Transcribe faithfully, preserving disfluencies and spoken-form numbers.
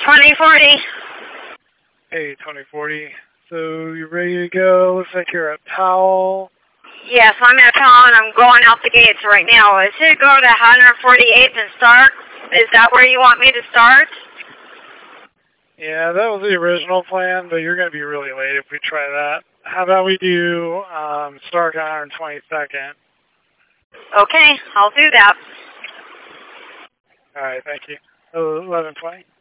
twenty forty. Hey, twenty forty. So you ready to go? Looks like you're at Powell. Yes, I'm at Powell and I'm going out the gates right now. I should go to one forty-eighth and start. Is that where you want me to start? Yeah, that was the original plan, but you're going to be really late if we try that. How about we do um, start on one twenty-second? Okay, I'll do that. All right, thank you. eleven twenty.